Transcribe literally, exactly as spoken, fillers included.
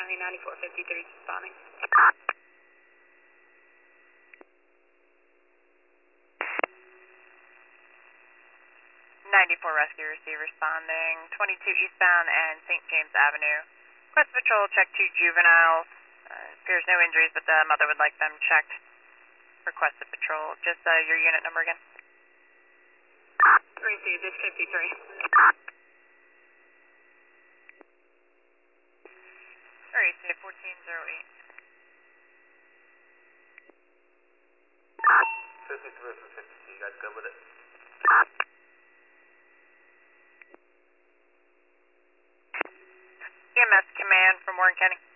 County ninety-four fifty-three responding. ninety-four Rescue Receive responding, twenty-two eastbound and Saint James Avenue. Quest Patrol, check two juveniles. Uh, appears no injuries, but the mother would like them checked. Requested patrol. Just uh, your unit number again. Received, it's fifty-three. Received, fourteen oh eight. fifty-three for fifty-two, you guys good with it? E M S command from Warren County.